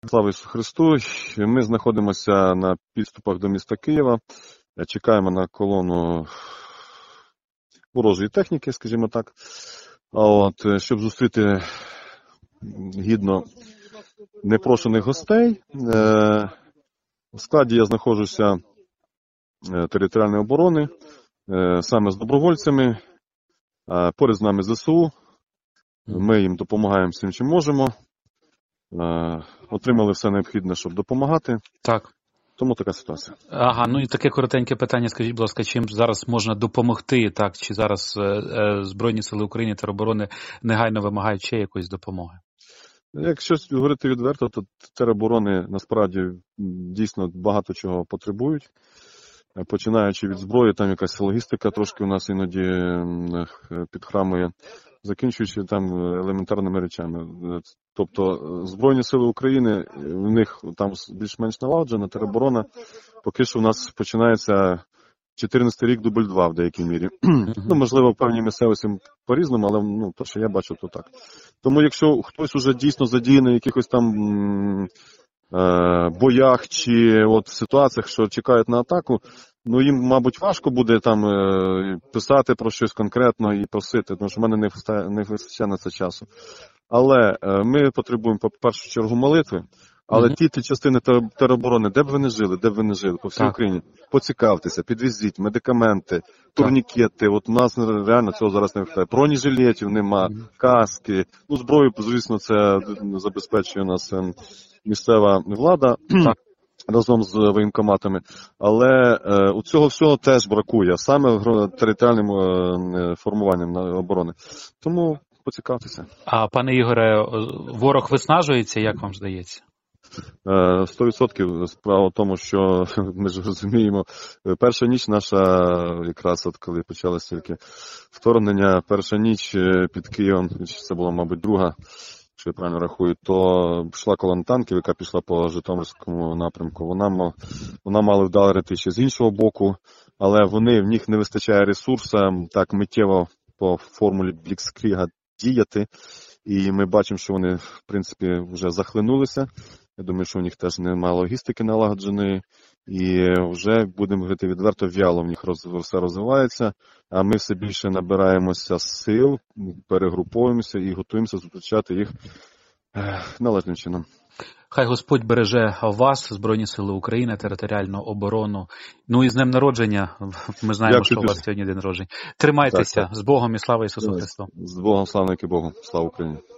Слава Ісусу Христу! Ми знаходимося на підступах до міста Києва. Чекаємо на колону ворожої техніки, скажімо так. Щоб зустріти гідно непрошених гостей. В складі я знаходжуся територіальної оборони, саме з добровольцями. Поряд з нами ЗСУ. Ми їм допомагаємо всім, чим можемо. Отримали все необхідне, щоб допомагати. Так. Тому така ситуація. Ага, ну і таке коротеньке питання, скажіть, будь ласка, чим зараз можна допомогти, так? Чи зараз Збройні Сили України, тероборони негайно вимагають ще якоїсь допомоги? Якщо говорити відверто, то тероборони насправді дійсно багато чого потребують. Починаючи від зброї, там якась логістика трошки у нас іноді підхрамує, закінчуючи там елементарними речами. Тобто Збройні Сили України, в них там більш-менш налагоджена, тероборона, поки що у нас починається 14-й рік дубль 2 в деякій мірі. Ну, можливо, в певній місцевості по-різному, але то, що я бачу, то так. Тому якщо хтось уже дійсно задіяний в якихось там боях чи от ситуаціях, що чекають на атаку, їм, мабуть, важко буде там писати про щось конкретно і просити, тому що в мене не вистачає на це часу. Але ми потребуємо, по першу чергу, молитви. Але ті частини тероборони, де б ви не жили, по всій Україні, поцікавтеся, підвезіть медикаменти, турнікети. От у нас реально цього зараз не вистачає. Бронежилетів нема, каски. Зброю, звісно, це забезпечує нас місцева влада разом з воєнкоматами. Але у цього всього теж бракує, саме територіальним формуванням оборони. Тому поцікавтеся. А, пане Ігоре, ворог виснажується, як вам здається? 100%. Справа в тому, що ми ж розуміємо, перша ніч наша, якраз от коли почалося тільки вторгнення, перша ніч під Києвом, це була, мабуть, друга, якщо я правильно рахую, то пішла колона танків, яка пішла по Житомирському напрямку. Вона мала вдарити ще з іншого боку, але в них не вистачає ресурсу так миттєво по формулі Бліцкріга діяти. І ми бачимо, що вони, в принципі, вже захлинулися. Я думаю, що у них теж немає логістики налагодженої. І вже, будемо говорити відверто, в'яло в них все розвивається. А ми все більше набираємося сил, перегруповуємося і готуємося зустрічати їх належним чином. Хай Господь береже вас, Збройні Сили України, територіальну оборону. Ну і з днем народження. Ми знаємо, що у вас сьогодні день народження. Тримайтеся. Так. З Богом і слава Ісусу Христу. З Богом, слава Богу. Слава Україні.